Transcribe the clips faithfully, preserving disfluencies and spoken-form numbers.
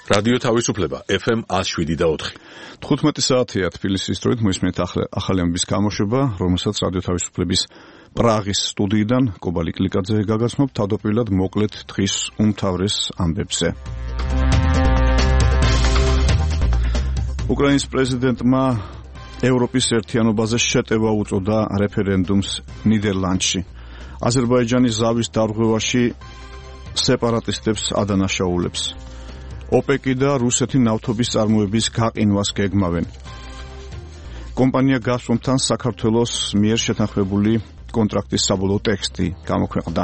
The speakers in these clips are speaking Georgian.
რადიო თავისუფლება ეფ ემ ათს შვიდი და ოთხი. თხუთმეტი საათია თბილისის დროით მოისმენთ ახალი ამბის გამოშვება, რომელსაც რადიო თავისუფლების პრაღის სტუდიიდან კობალი კლიკაძე გაგაცნობ თავდაპირველად მოკლედ დღის უმთავრეს ამბებზე. უკრაინის პრეზიდენტმა ევროპის ერთიანობაზე შეტევა უწოდა რეფერენდუმს ნიდერლანდში. აზერბაიჯანის ზავის დარღვევაში სეპარატისტებს ადანაშაულებს. ოპეკი და რუსეთი ნავთობის წარმოების გაყინვას გეგმავენ. კომპანია გაზპრომთან საქართველოს მიერ შეთანხმებული კონტრაქტის საბოლოო ტექსტი გამოქვეყნდა.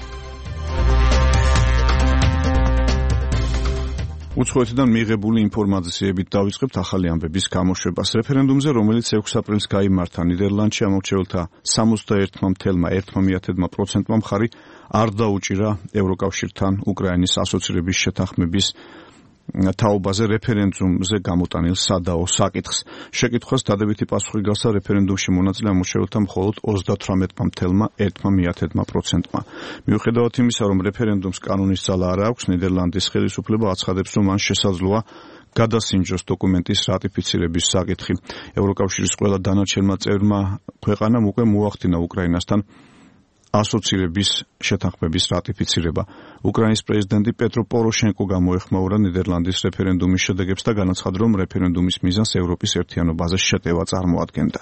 უცხოეთიდან მიღებული ინფორმაციებით დავიწყებთ ახალი ამბების გამოშვებას. რეფერენდუმზე, რომელიც ექვსი აპრილს გაიმართა ნიდერლანდში, ამორჩეულთა სამოცდაერთი ფاصლე ერთი პროცენტმა მხარი არ დაუჭირა ევროკავშირთან უკრაინის ასოცირების შეთანხმების თაობაზე რეფერენდუმზე გამოტანილ სადაო საკითხს. შეკითხვას დადებითი პასუხი გასცა რეფერენდუმში მონაწილე ამორჩეულთა მხოლოდ ოცდათვრამეტი ფاصლე ერთი პროცენტმა. მიუხედავად იმისა, რომ რეფერენდუმს კანონის ძალა არ აქვს, ნიდერლანდის ხელისუფლება აცხადებს, რომ მან შესაძლოა გადასინჯოს დოკუმენტის რატიფიცირების საკითხი. ევროკავშირის ყველა დანარჩენმა წევრმა ქვეყანამ უკვე მოახდინა უკრაინასთან ასოცირების შეთანხმების რატიფიცირება. უკრაინის პრეზიდენტი პეტრო პოროშენკო გამოეხმაურა ნიდერლანდის რეფერენდუმის შედეგებს და განაცხადა, რომ რეფერენდუმის მიზანს ევროპის ერთიანობაზე შეტევა წარმოადგენდა.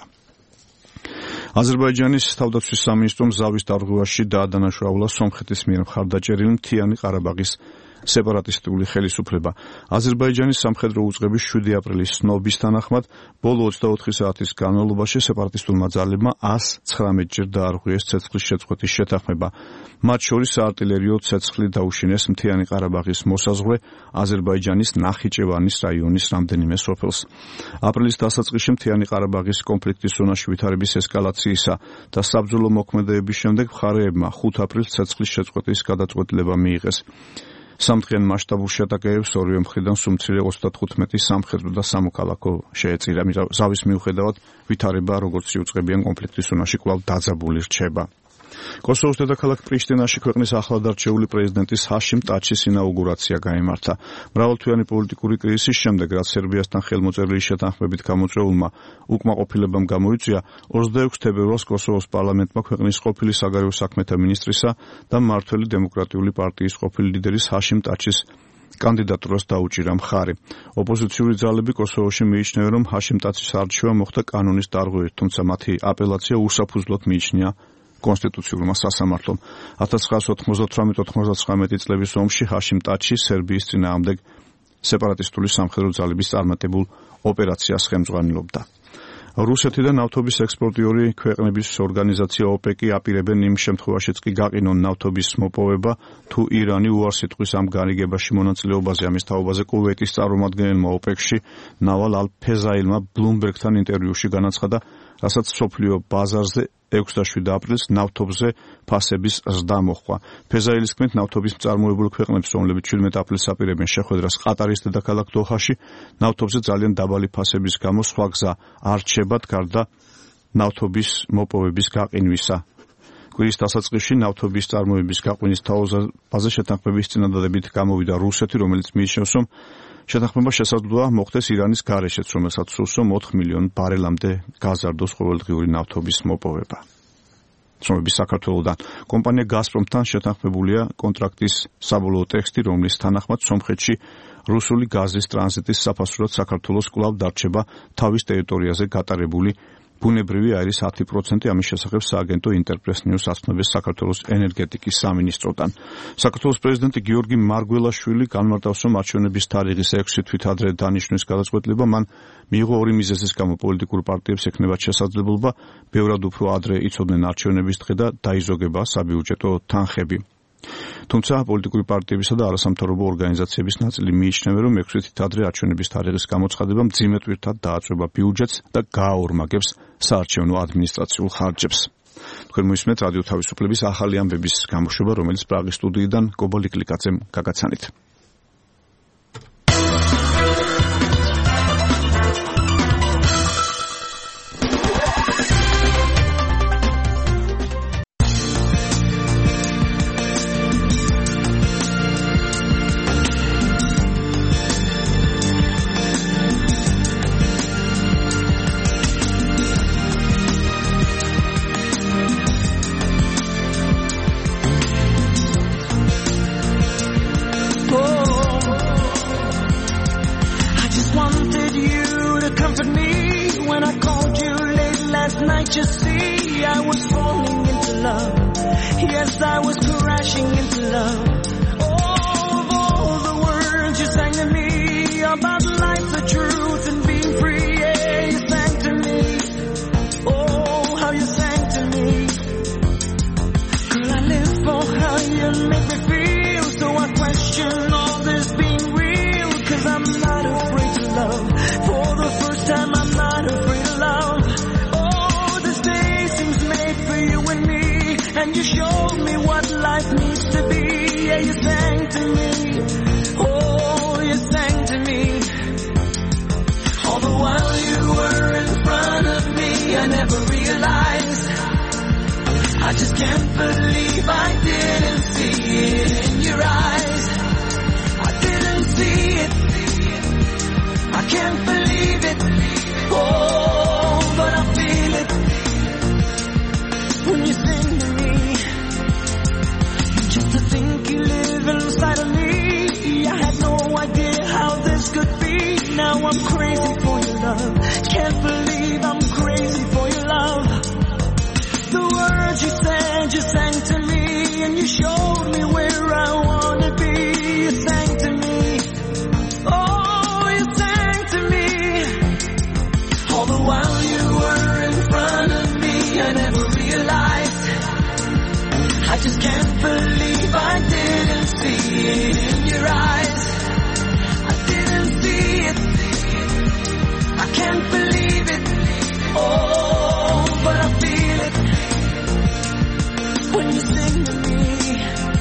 აზერბაიჯანის თავდაცვის სამინისტრომ ზავის დარღვევაში დაადანაშაულა სომხეთის მიერ მხარდაჭერილი მთიანი ყარაბაღის სეპარატისტული ხელისუფლება. აზერბაიჯანის სამხედრო უწყების შვიდი აპრილის ცნობის თანახმად, ბოლო ოცდაოთხი საათის განმავლობაში სეპარატისტულმა ძალებმა ას ცხრამეტჯერ დაარღვიეს ცეცხლის შეწყვეტის შეთანხმება. მათ შორის საარტილერიო ცეცხლი დაუშინეს მთიანი ყარაბაღის მოსაზღვრე აზერბაიჯანის ნახიჩევანის რაიონის რამდენიმე სოფელს. აპრილის დასაწყისში მთიანი ყარაბაღის კონფლიქტის ზონაში ვითარების ესკალაციისა და საბრძოლო მოქმედებების შემდეგ მხარეებმა ხუთი აპრილს ცეცხლის შეწყვეტის გადაწყვეტილება მიიღეს. სამთქიან მასშტაბურ შეტაკებებს ორივე მხრიდან სუმცირე ოცდათხუთმეტი სამხედრო და სამოქალაქო შეეწირა. ზავის მიუხედავად ვითარება როგორც იუწყებიან კონფლიქტის ზონაში კვლავ დაძაბული რჩება. კოსოვოს დედაქალაქ პრიშტინაში ქვეყნის ახლადარჩეული პრეზიდენტის ჰაშიმ ტაჩის ინაუგურაცია გაიმართა. მრავალთვიანი პოლიტიკური კრიზისის შემდეგ, რაც სერბიასთან ხელმოწერილი შეთანხმებით გამოწვეულმა უკმაყოფილებამ გამოიწვია, ოცდაექვსი თებერვალს კოსოვოს პარლამენტმა ქვეყნის ყოფილი საგარეო საქმეთა მინისტრისა და მმართველი დემოკრატიული პარტიის ყოფილი ლიდერის ჰაშიმ ტაჩის კანდიდატურას დაუჭირა მხარი. ოპოზიციური ძალები კოსოვოში მიიჩნევენ, რომ ჰაშიმ ტაჩის არჩევა მოხდა კანონის დარღვევით, თუმცა მათი აპელაცია უსაფუძვლოდ მიიჩნია კონსტიტუციურმა სასამართლომ. ათას ცხრაასი ოთხმოცდათვრამეტი ოთხმოცდაცხრამეტი წლების ომში ჰაშიმ ტაჩი სერბიის წინააღმდეგ სეპარატისტული სამხედრო ძალების წარმატებულ ოპერაციას ხელმძღვანელობდა. რუსეთი და ნავთობის ექსპორტიორი ქვეყნების ორგანიზაცია ოპეკი აპირებენ იმ შემთხვევაშიც კი გაყინონ ნავთობის მოპოვება, თუ ირანი უარსიტყვის ამ გარიგებაში მონაწილეობაზე ამის თაობაზე კუვეიტის წარმომადგენელმა ოპეკში ნავალ ალ-ფეზაილმა ბლუმბერგთან ინტერვიუში განაცხადა, რასაც სოფლიო ბაზარზე ექვსდაშვიდი აპრილს ნავთობზე ფასების ზრდა მოჰყვა. ფეზაილის თქმით, ნავთობის მწარმოებულ ქვეყნებს, რომლებიც შვიდმეტი აპრილს აპირებენ შეხვედრას ყატარის დედაქალაქ დოჰაში, ნავთობზე ძალიან დაბალი ფასების გამო სხვა გზა არ რჩებათ გარდა ნავთობის მოპოვების გაყინვისა. კვირის დასაწყისში ნავთობის წარმოების გაყინის თაობაზე შეთანხმების წინადადებით გამოვიდა რუსეთი, რომელიც მიიჩნევს, რომ შეთანხმება შესაძლოა მოხდეს ირანის გარეშეც, რომელსაც სურს, რომ ოთხ მილიონ ბარელამდე გაზარდოს ყოველდღიური ნავთობის მოპოვება. ცნობების საქართველოსთან კომპანია გაზპრომთან შეთანხმებულია კონტრაქტის საბოლოო ტექსტი, რომლის თანახმად სომხეთში რუსული გაზის ტრანზიტის საფასურად საქართველოს კვლავ დარჩება თავის ტერიტორიაზე გატარებული ბუნებრივი აირის ათი პროცენტი. ამის შესახებ სააგენტო ინტერპრეს ნიუს აცნობს საქართველოს ენერგეტიკის სამინისტროდან. საქართველოს პრეზიდენტი გიორგი მარგველაშვილი განმარტავს, რომ არჩევნების თარიღის ექვსი თვით ადრე დანიშნვის გადაწყვეტილება მან მიიღო ორი მიზეზის გამო. პოლიტიკურ პარტიებს ექნებათ შესაძლებლობა ბევრად უფრო ადრე იცოდნენ არჩევნების დღე და დაიზოგება საბიუჯეტო თანხები. თუმცა პოლიტიკური პარტიებისა და არასამთავრობო ორგანიზაციების ნაწილი მიიჩნევენ, რომ ექვსი თვით ადრე არჩევნების თარიღის გამოცხადება მძიმე ტვირთად დააწვევა ბიუჯეტს და გააორმაგებს საარჩევნო ადმინისტრაციულ ხარჯებს. თქვენ მოისმენთ რადიო თავისუფლების ახალი ამბების გამოშვება, რომელიც პრაღის სტუდიიდან კობალი კლიკაძემ გაგაცანით. as I was crashing into love. Oh, all the words you sang to me about life, the truth, and being free. Yeah, you sang to me. Oh, how you sang to me. Girl, I live for how you make me feel. So I question all this being real. Cause I'm not afraid to love. For the first time I'm not afraid to love. Oh, this day seems made for you and me. And you showed me what life needs to be. Yeah, you sang to me. Oh, you sang to me. All the while you were in front of me, I never realized. I just can't believe I didn't see it in your eyes. I didn't see it. I can't believe it. Oh, but I feel it when you sing to me. Just to think you live inside of me, I had no idea how this could be. Now I'm crazy for your love. Can't believe I'm crazy for your love. The words you said, you sang to me, and you showed me where I want to be. You sang to me. Oh, you sang to me. All the while you were in front of me, I never realized. I just can't believe I didn't see it in your eyes. I didn't see it. I can't believe it. Oh, but I feel it when you sing to me.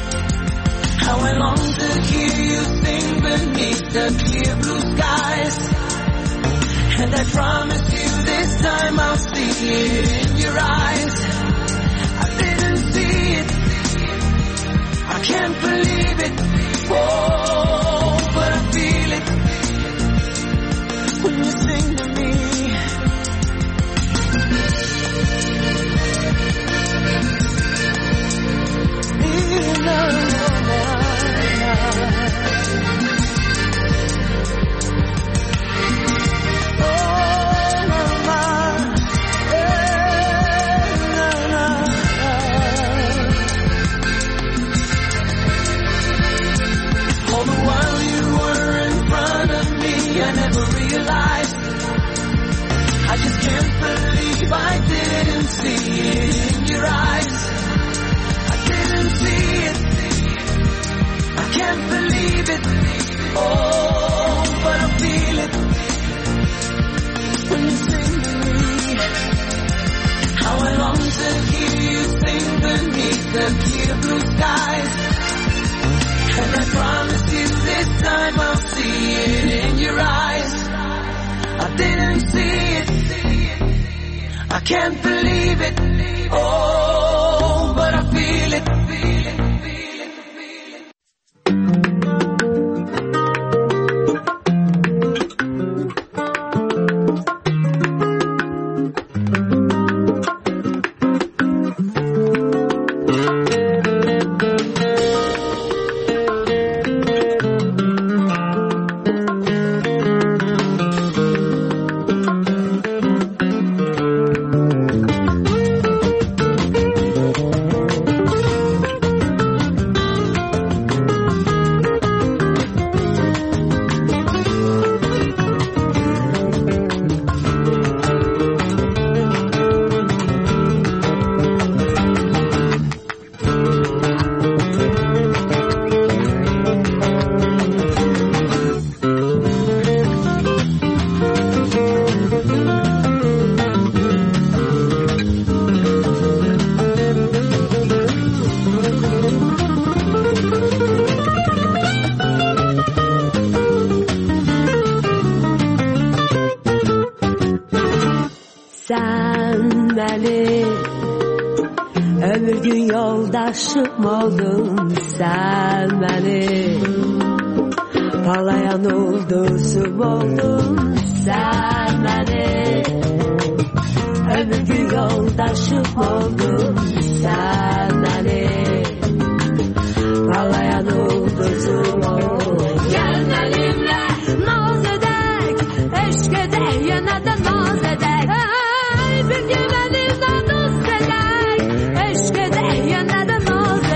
How I long to hear you sing beneath the clear blue skies. And I promise you this time I'll see it in your eyes. I didn't see it. I can't believe it. Oh, but I feel it when you sing to me. I didn't see it in your eyes. I didn't see it. I can't believe it. Oh, but I feel it when you sing to me. How I long to hear you sing beneath the clear blue skies. And I promise you this time I'll see it in your eyes. I didn't see it. I can't believe it. Oh, but I feel it. Yoldaşım oldun sen benim, ağlayan ulduzum oldun sen benim, ömür yoldaşım oldun sen benim, ağlayan ulduzum oldun. Gel benimle naz edek, eşk edek, yana da naz edek, ay bir gün benimle dost edek, eşk edek, yana da naz edek.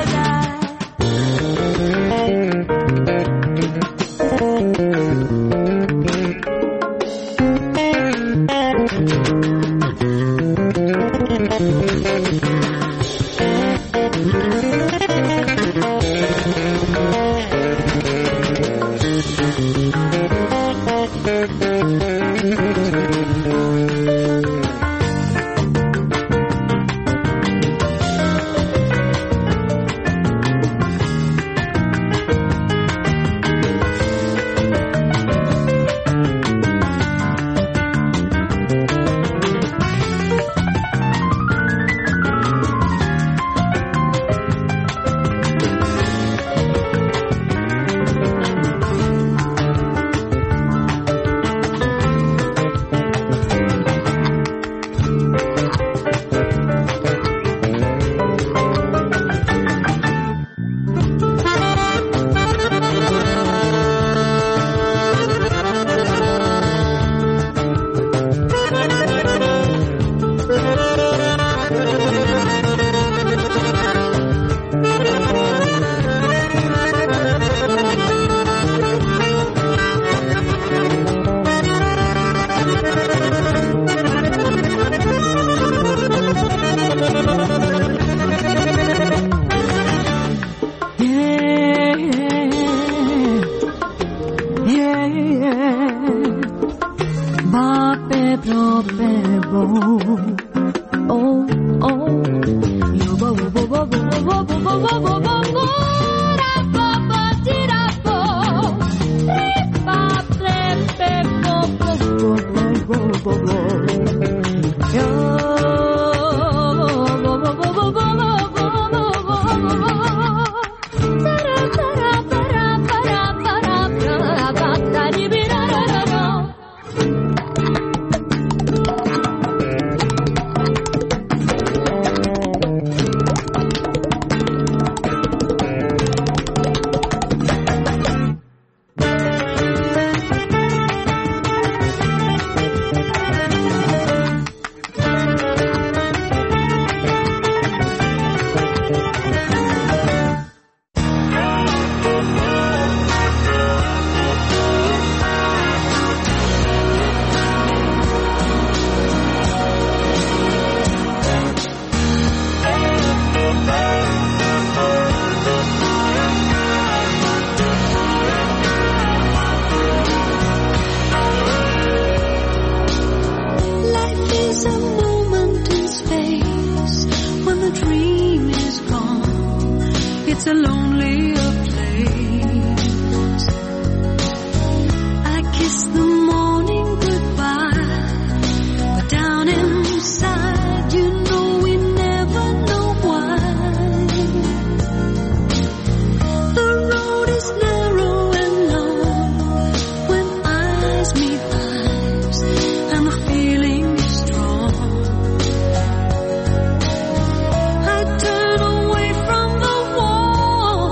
Turn away from the wall.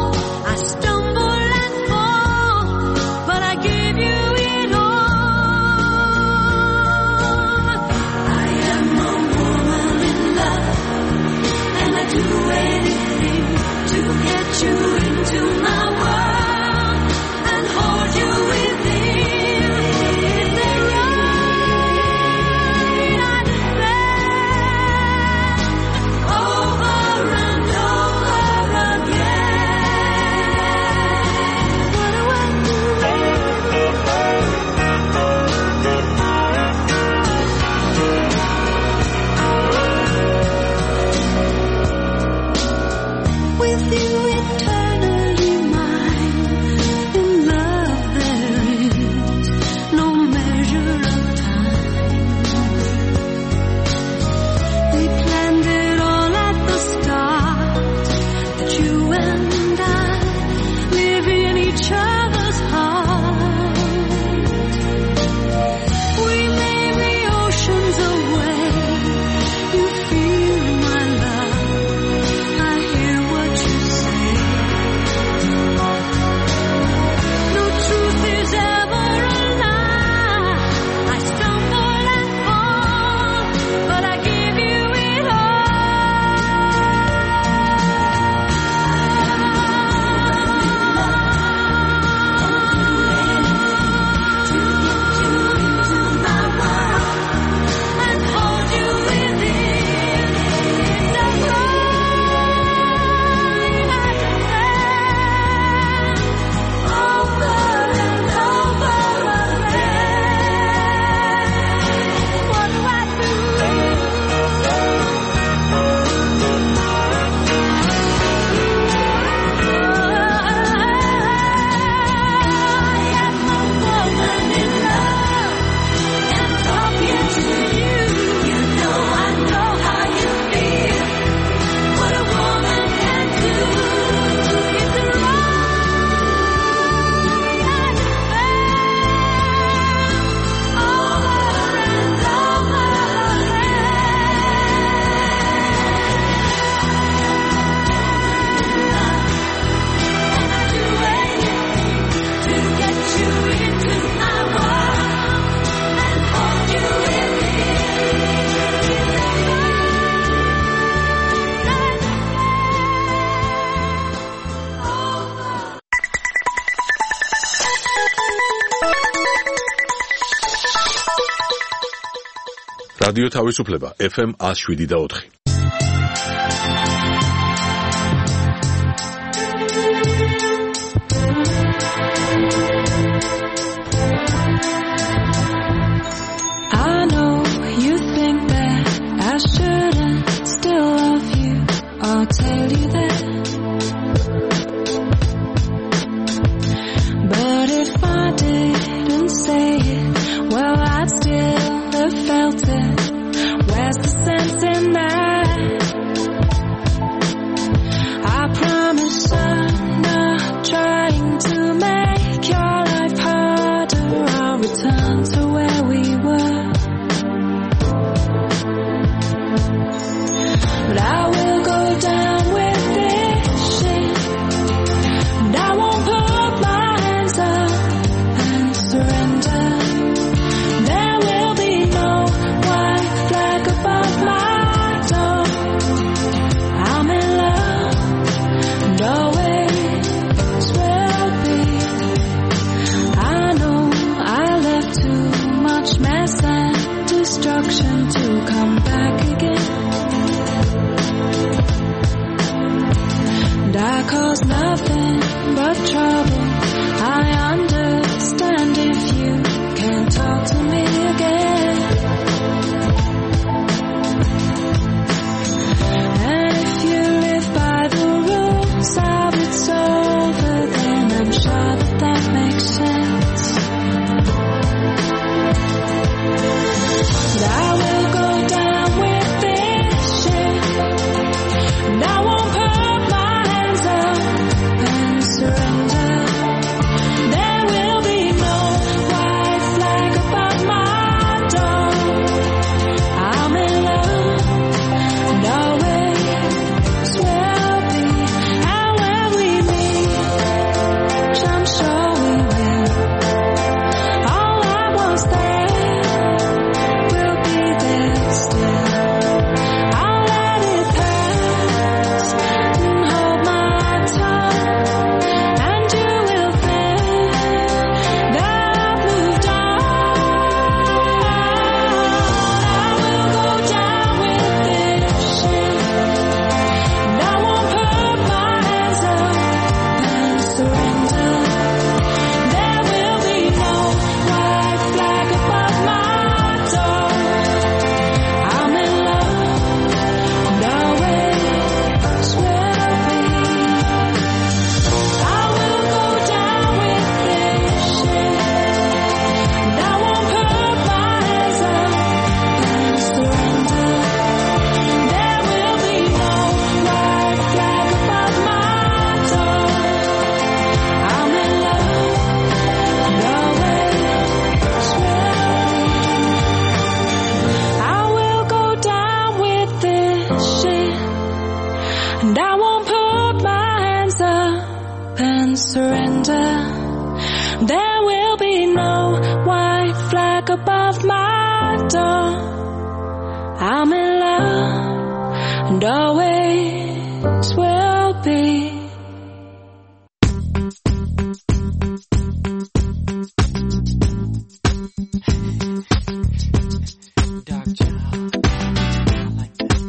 რადიო თავისუფლება ეფ ემ one oh seven და four. I know you think that I shouldn't still love you. I'll tell you that. But if I didn't say it, well, I'd still have felt it. Where's the sense in that? I promise I'm not trying to make your life harder. I'll return to where we were. But I will go down with this shit. And I won't put my hands up and surrender. There will be no white flag above my door. I'm in love and always will be. I know I left too much mess and destruction to come back again. And I caused nothing but trouble. I understand if you can't talk to me again. And if you live by the rules of it's over, then I'm sure that that makes sense. But I will go down with this shit. And I won't put my hands up and surrender. There will be no white flag above my door. I'm in love and always will be. And when we meet, which I'm sure we will, all I was there will be there still. I'll let it pass and hold my tongue, and you will think that I've moved on. I will go down with this shit, and I won't put my hands up and surrender. There will be no white flag above my door. I'm in love and always will be. I will go down with this shit, and I won't put my hands up and surrender. There will be no white flag above my door. I'm in love and always will be. I will go down with this shit, and I won't put my hands up and surrender. There will be no white flag above my door. I'm in love and always will be. Dark child, I like that.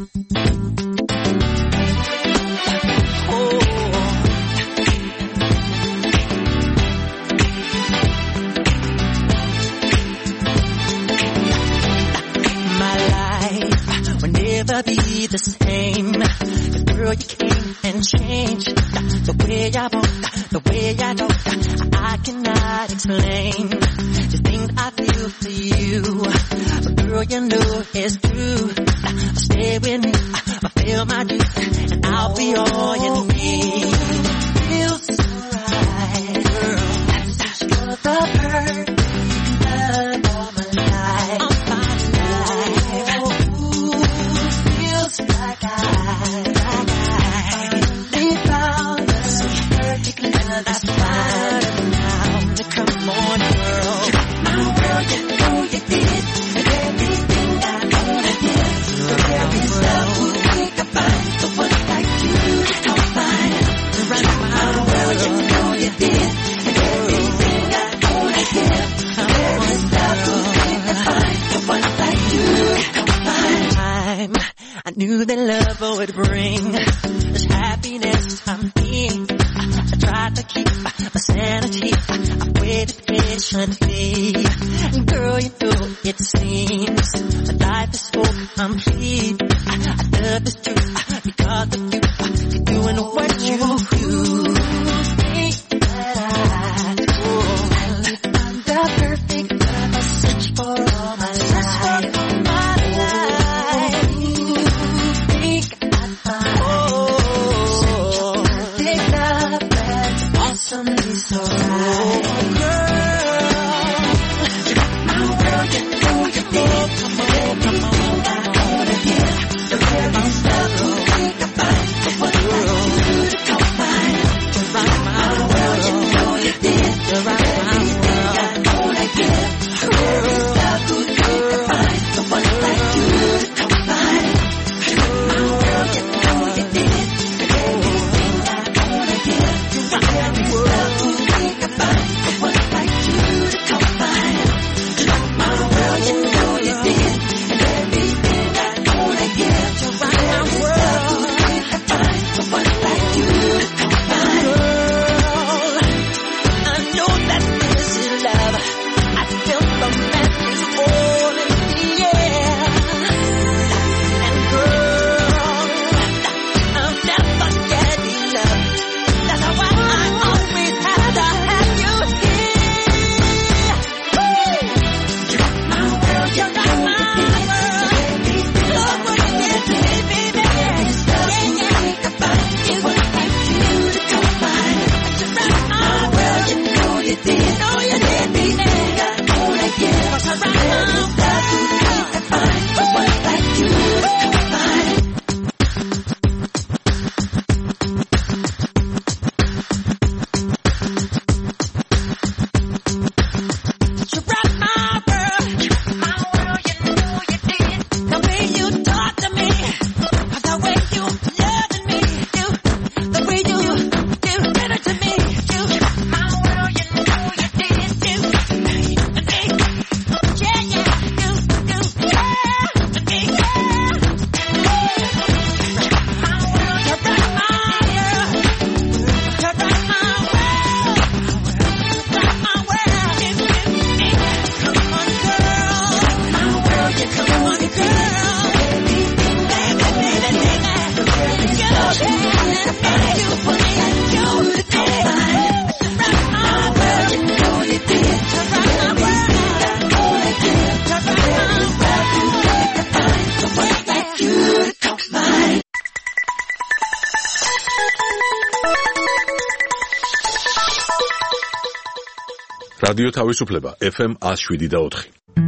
My life will never be the same. The girl you came and changed the way I walk, the way I talk. I cannot explain the things I feel for you. But girl, you know it's true. Stay with me, I feel my dues, and I'll be all you need. Feels so right, girl. You're the perfect love of my life. Of my life. Ooh, feels like I, like I finally found the perfect love. That's fine now. Come on, girl. You got my world, you know you did. And everything I wanna hear. The very stuff we think about, the one like you. I'm being. I tried to keep my sanity. I waited patiently. Girl, you know it seems life is so complete. I love this truth because of you. You're doing what you do. Think that I will find the perfect love I search for all my life. My life. Think I'd find oh, perfect love that's awesomely so right. რადიო თავისუფლება ეფ ემ one oh seven და four.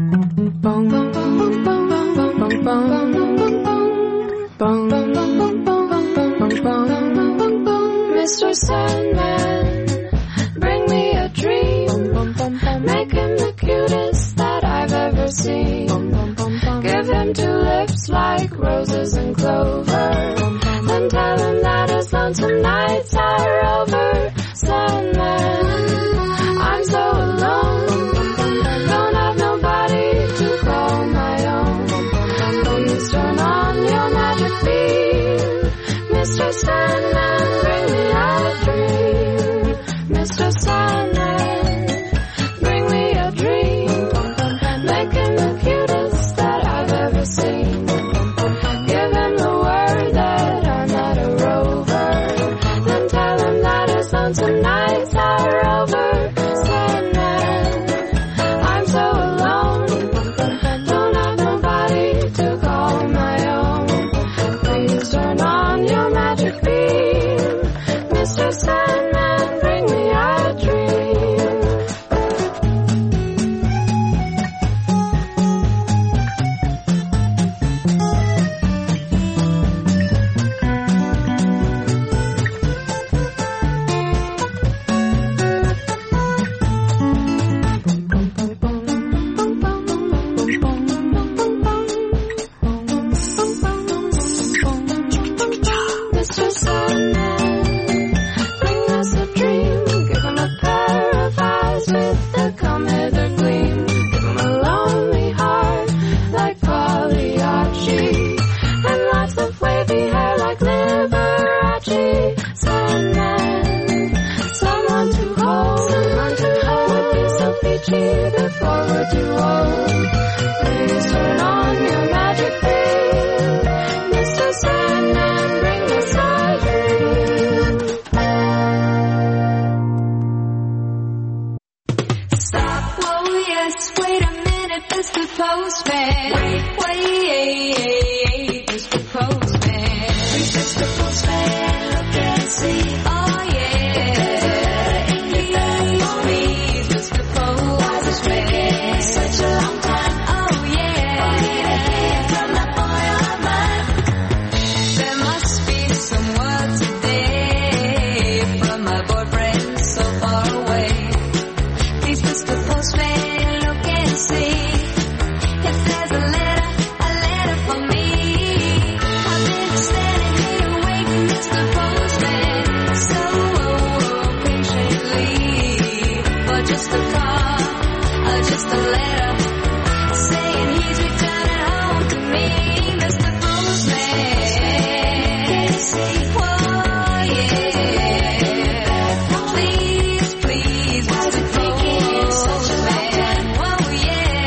Mister Sandman, bring me a dream. Make him the cutest that I've ever seen. Give him two lips like roses and clover. Then tell him that his lonesome nights are over. Sandman, I'm so alone. Don't have nobody to call my own. Please turn on your magic beam. Mister Sandman, bring me a dream. Mister Sandman, bring me a dream. Make him the cutest that I've ever seen. Give him the word that I'm not a rover. Then tell him that his lonesome nights are over. Sandman, I'm so alone. Don't have nobody to call my own. Please turn on your magic beam. Mister Sandman, bring me a dream. Mister Sandman, bring us a dream. Give him a pair of eyes with the come hither gleam. Give him a lonely heart like Pagliacci, and lots of wavy hair like Liberace. Sandman, keep it forward to hold. Please turn on your magic beam, Mister Sandman, bring us our dream. Stop, whoa, yes, wait a minute, Mister Postman. Wait, wait, Mister Postman. Please, Mister Postman, look and see. Oh, yeah. Please, please, Mister Postman. It's taking such a long time. Oh, yeah. For me to hear from that boy of mine. There must be some word today from my boyfriend so far away. Please, Mister Postman, look and see if there's a letter, a letter for me. I've been standing here waiting, Mister Postman, so patiently for just a call, or just a letter saying he's returning home to me, Mister Postman. Can you see? Whoa, yeah. Please, please, Mister Postman. Whoa, yeah.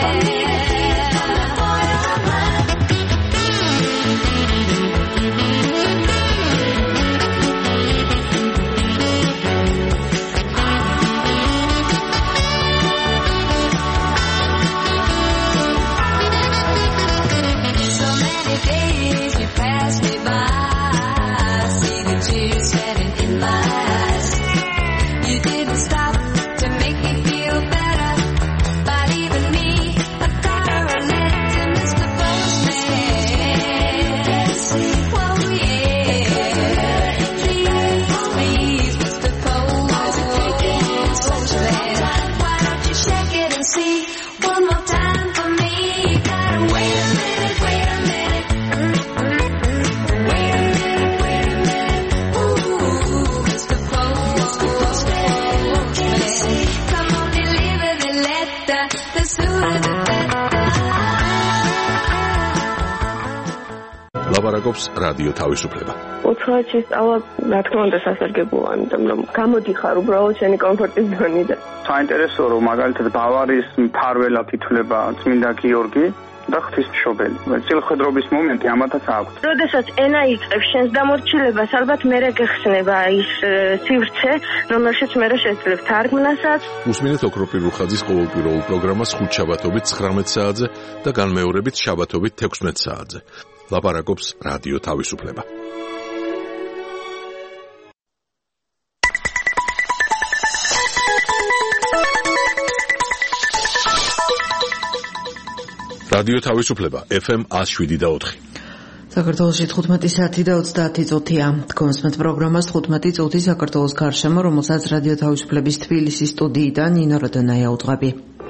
So many days you pass me by, see the tears standing in my eyes. You didn't stop to make me feel better by leaving me a card or a letter to Mister Postman. Whoa, yeah. Please, please, Mister Postman. Why don't you check it and see one more time for me? You gotta wait a minute, wait a minute. Wait a minute, wait a minute. Ooh, Mister Postman. Come on, deliver the letter. The sooner the better. ლაპარაკობს რადიო თავისუფლება. ოთხი სწავლა, რა თქმა უნდა, სასარგებლოა, ამიტომ რომ გამოდიხარ უბრალოდ შენი კომფორტის ზონიდან. საინტერესოა რომ მაგალითად ბავარის მფარველად ითვლება წმინდა გიორგი და ღვთისმშობელი. წილხვედრობის მომენტი ამათაც აქვს. როდესაც ენა იწყებს შენს დამორჩილებას, ალბათ მერე გეხსნება ის ე, სივრცე, რომელშიც მერე შეძლებ თარგმნასაც. უსმინეთ ოქროპირ რუხაძის ყოველკვირეულ პროგრამას ხუთშაბათობით ცხრამეტ საათზე და განმეორებით შაბათობით თექვსმეტ საათზე. ლაპარაკობს რადიო თავისუფლება. რადიო თავისუფლება ეფ ემ one oh seven და four. საქართველოში თხუთმეტი საათი და ოცდაათი წუთია. თქვენსმეთ პროგრამას თხუთმეტი წუთი საქართველოს გარშემო, რომელსაც რადიო თავისუფლების თბილისის სტუდიიდან ნინო როდონაია უძღვები.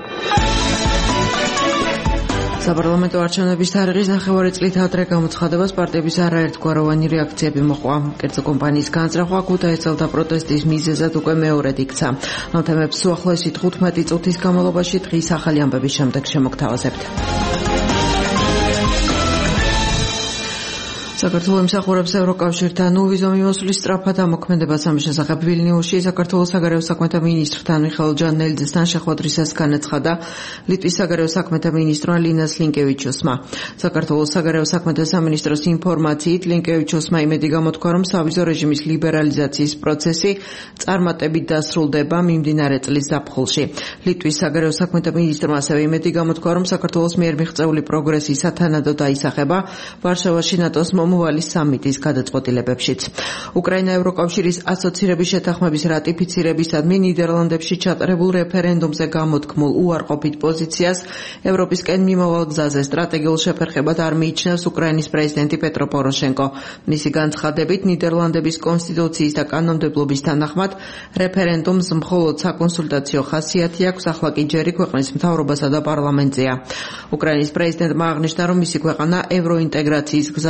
საპარლამენტო არჩევნების თარიღის ნახევარი წლით ადრე გამოცხადებას პარტიების არაერთგვაროვანი რეაქციები მოყვა. კერძო კომპანიის განზრახვა ქუთაისს წელთა პროტესტის მიზეზად უკვე მეორედ იქცა. ამ თემებს უახლოესი თხუთმეტი წუთის განმავლობაში დღის ახალი ამბების შემდეგ შემოგთავაზებთ. საქართველოს ემსახურებს ევროკავშირთან უვიზო მიმოსვლის სწრაფად ამოქმედებას ამის შესახებ ვილნიუსში საქართველოს საგარეო საქმეთა მინისტრთან მიხეილ ჯანელიძესთან შეხვედრისას განაცხადა ლიტვის საგარეო საქმეთა მინისტრმა ლინას ლინკევიჩუსმა. საქართველოს საგარეო საქმეთა სამინისტროს ინფორმაციით ლინკევიჩუსმა იმედი გამოთქვა, რომ სავიზო რეჟიმის ლიბერალიზაციის პროცესი წარმატებით დასრულდება მიმდინარე წლის ზაფხულში. ლიტვის საგარეო საქმეთა მინისტრმა ასევე იმედი გამოთქვა, რომ საქართველოს მიერ მიღწეული პროგრესი სათანადოდ აისახება ვარშავაში ნატოს მომავალი სამიტის გადაწყვეტილებებშიც. უკრაინა ევროკავშირის ასოცირების შეთანხმების რატიფიცირებისადმი ნიდერლანდებში ჩატარებულ რეფერენდუმზე გამოთქმულ უარყოფით პოზიციას ევროპისკენ მიმავალ გზაზე სტრატეგიულ შეფერხებად არ მიიჩნევს უკრაინის პრეზიდენტი პეტრო პოროშენკო. მისი განცხადებით ნიდერლანდების კონსტიტუციის და კანონმდებლობის თანახმად რეფერენდუმს მხოლოდ საკონსულტაციო ხასიათი აქვს, ახლა კი ჯერი ქვეყნის მთავრობასა და პარლამენტზეა. უკრაინის პრეზიდენტმა აღნიშნა, რომ მისი ქვეყანა ევროინტეგრაციის გზას არ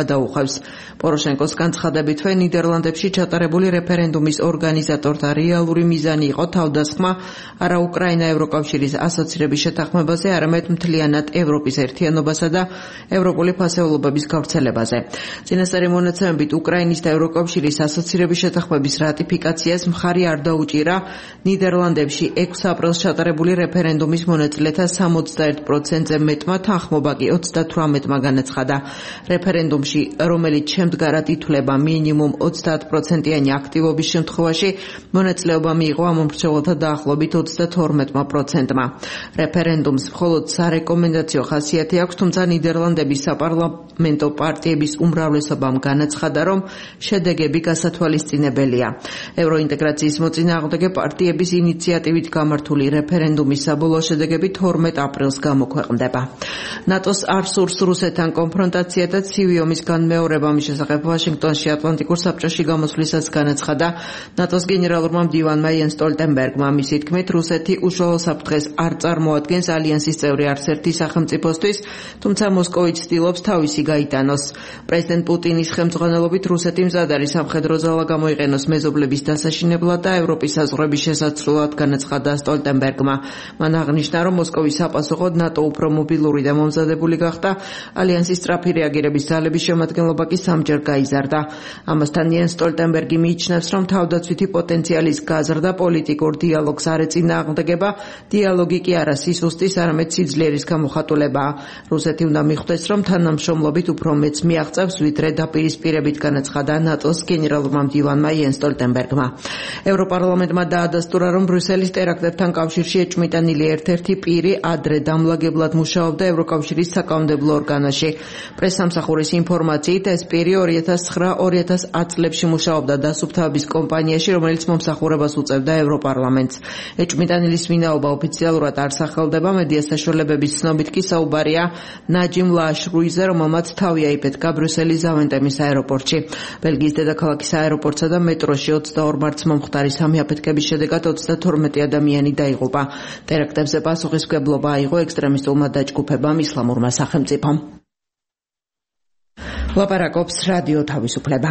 გადაუხევს. პოროშენკოს განცხადებითვე ნიდერლანდებში ჩატარებული რეფერენდუმის ორგანიზატორთა რეალური მიზანი იყო თავდასხმა არა უკრაინა ევროკავშირის ასოცირების შეთანხმებაზე, არამედ მთლიანად ევროპის ერთიანობასა და ევროპული ფასეულობების გავრცელებაზე. წინასწარი მონაცემებით უკრაინის და ევროკავშირის ასოცირების შეთანხმების რატიფიკაციას მხარი არ დაუჭირა ნიდერლანდებში ექვსი აპრილს ჩატარებული რეფერენდუმის მონაწილეთა სამოცდაერთ პროცენტზე მეტმა, თანხმობა კი ოცდათვრამეტმა განაცხადა. რეფერენდუმში, რომელიც შემდგარად ითვლება მინიმუმ ოცდაათ პროცენტიანი აქტივობის შემთხვევაში, მონაწილეობა მიიღო ამომრჩეველთა დაახლოებით ოცდათორმეტმა პროცენტმა. რეფერენდუმს მხოლოდ სარეკომენდაციო ხასიათი აქვს, თუმცა ნიდერლანდების საპარლამენტო პარტიების უმრავლესობამ განაცხადა, რომ შედეგები გასათვალისწინებელია. ევროინტეგრაციის მოწინააღმდეგე პარტიების ინიციატივით გამართული რეფერენდუმის საბოლოო შედეგები თორმეტ აპრილს გამოქვეყნდება. ნატოს არ სურს რუსეთთან კონფრონტაცია და ცივი ომის განმეორება. მის შესახებ ვაშინგტონში ატლანტიკურ საბჭოში გამოსვლისას განაცხადა ნატოს გენერალურმა მდივანმა იენს სტოლტენბერგმა. მისი თქმით, რუსეთი უშუალო საფრთხეს არ წარმოადგენს ალიანსის წევრი არც ერთი სახელმწიფოსთვის, თუმცა მოსკოვი ცდილობს თავისი გაიტანოს. პრეზიდენტ პუტინის ხელმძღვანელობით რუსეთი მზად არის სამხედრო ძალა გამოიყენოს მეზობლების დასაშინებლად და ევროპის საზღვრების შესაცვლელად, განაცხადა სტოლტენბერგმა. მან აღნიშნა, რომ მოსკოვის საპასუხოდ ნატო უფრო მობილური და მომზადებული გახდა, ალიანსის სწრაფი რეაგირების ძალების შემადგენლობა კი სამჯერ გაიზარდა. ამასთან იენს სტოლტენბერგი მიიჩნევს, რომ თავდაცვითი პოტენციალის გაზრდა პოლიტიკურ დიალოგს არ ეწინააღმდეგება, დიალოგი კი არა სისუსტის, არამედ სიძლიერის გამოხატულებაა. რუსეთი უნდა მიხვდეს, რომ თანამშრომლობით უფრო მეც მიაღწევს, ვიდრე დაპირისპირებით, განაცხადა ნატოს გენერალურმა მდივანმა იენს სტოლტენბერგმა. ევროპარლამენტმა დაადასტურა, რომ ბრიუსელის ტერაქტებთან კავშირში ეჭვმიტანილი ერთ-ერთი პირი ადრე დამლაგებლად მუშაობდა ევროკავშირის საკანონმდებლო ორგანოში. პრესსამსახურის ინფორმაციით, ეს პირი ორი ათას ცხრა ორი ათას ათ წლებში მუშაობდა დასუფთავების კომპანიაში, რომელიც მომსახურებას უწევდა ევროპარლამენტს. ეჭვმიტანილის ვინაობა ოფიციალურად არ სახელდება, მედია საშუალებების ცნობით კი საუბარია ნაჯიმ ლაშრუიზე, რომელმაც თავი აიფეთქა ბრიუსელის ზავენტემის აეროპორტში. ბელგიის დედაქალაქის აეროპორტსა და მეტროში ოცდაორ მარტს მომხდარი სამი აფეთქების შედეგად ოცდათორმეტი ადამიანი დაიღუპა. ტერაქტებზე პასუხისმგებლობა აიღო ექსტრემისტულმა დაჯგუფებამ ისლამურმა სახელმწიფომ. ლაპარაკობს რადიო თავისუფლება.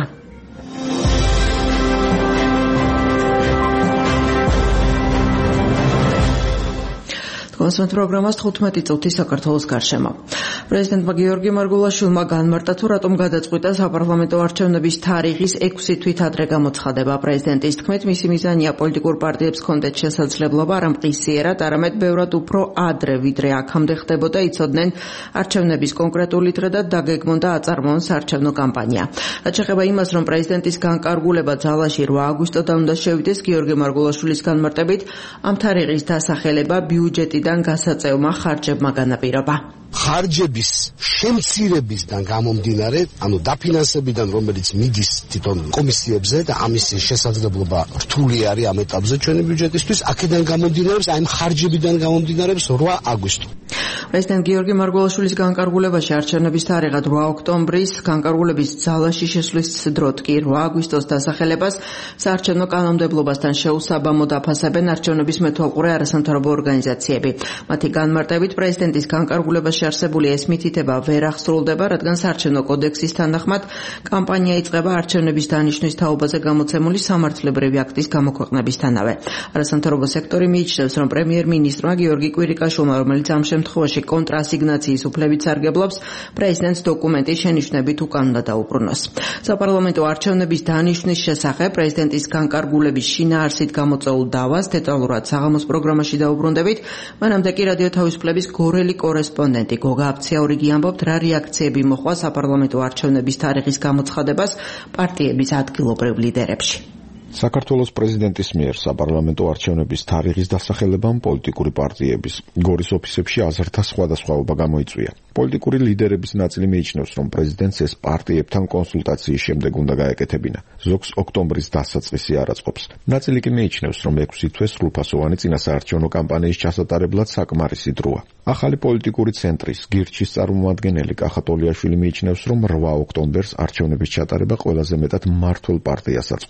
კონსვენთ პროგრამას თხუთმეტი წუთი საქართველოს გარშემო. პრეზიდენტმა გიორგი მარგულაშვილმა განმარტა, თუ რატომ გადაწყვიტა საპარლამენტო არჩევნების თარიღის ექვსი თვით ადრე გამოცხადება. პრეზიდენტის თქმით, მისი მიზანია პოლიტიკურ პარტიებს ჰქონდეთ შესაძლებლობა არა მყისიერად, არამედ ბევრად უფრო ადრე, ვიდრე აქამდე ხდებოდა, იცოდნენ არჩევნების კონკრეტული დღე და დაგეგმონდა აწარმოონ საარჩევნო კამპანია. რაც შეეხება იმას, რომ პრეზიდენტის განკარგულება ძალაში რვა აგვისტოდან უნდა შევიდეს, გიორგი მარგულაშვილის განმარტებით, ამ თარიღის დასახელება ბიუჯეტიდან გასაწევმა ხარჯებმა განაპირობა. ხარჯების შემცირებისგან გამომდინარე, ანუ დაფინანსებიდან, რომელიც მიდის თვითონ კომისიებზე და ამის შესაძლებლობა რთული არის ამ ეტაპზე ჩვენი ბიუჯეტისთვის, აქედან გამომდინარეობს, აი ამ ხარჯებიდან გამომდინარეობს რვა აგვისტო. პრეზიდენტ გიორგი მარგულაშვილის განკარგულებაში არჩევნების თარიღად რვა ოქტომბრის, განკარგულების ძალაში შესვლის დროთ კი რვა აგვისტოს დასახელებას საარჩევნო კანონმდებლობასთან შეუსაბამოდ აფასებენ არჩევნების მეთვალყურე არასამთავრობო ორგანიზაციები. მათი განმარტებით, პრეზიდენტის განკარგულებაში არსებული ეს მითითება ვერ აღსრულდება, რადგან საარჩევნო კოდექსის თანახმად კამპანია იწყება არჩევნების დანიშვნის თაობაზე გამოცემული სამართლებრივი აქტის გამოქვეყნებისთანავე. არასამთავრობო სექტორი მიიჩნევს, რომ პრემიერ-მინისტრმა გიორგი კვირიკაშვილმა, რომელიც ამ შემთხვევაში კონტრასიგნაციის უფლებით სარგებლობს, პრეზიდენტს დოკუმენტის შენიშვნებით უკან უნდა დაუბრუნოს. საპარლამენტო არჩევნების დანიშვნის შესახებ პრეზიდენტის განკარგულების შინაარსით გამოწვეულ დავას დეტალურად საღამოს პროგრამაში დაუბრუნდებით. მანამდე კი რადიო თავისუფლების გორელი კორესპონდენტი გოგა აფციაურიგი ამბობთ, რა რეაქციები მოხდა საპარლამენტო არჩევნების თარიღის გამოცხადებას პარტიების ადგილობრივ ლიდერებში. საქართველოს პრეზიდენტის მიერ საპარლამენტო არჩევნების თარიღის დასახელებამ პოლიტიკური პარტიების გორის ოფისებში აზრთა სხვადასხვაობა გამოიწვია. პოლიტიკური ლიდერების ნაწილი მიიჩნევს, რომ პრეზიდენტს ეს პარტიებთან კონსულტაციის შემდეგ უნდა გაეკეთებინა. ზოგს ოქტომბრის დასაწყისი არ აწყობს. ნაწილი კი მიიჩნევს, რომ ექვსი თვე სრულფასოვანი წინასაარჩევნო კამპანიის ჩასატარებლად საკმარისი დროა. ახალი პოლიტიკური ცენტრის გირჩის წარმომადგენელი კახა ტოლიაშვილი მიიჩნევს, რომ რვა ოქტომბერს არჩევნების ჩატარება ყველაზე მეტად მმართველ პარტიას აწყობს.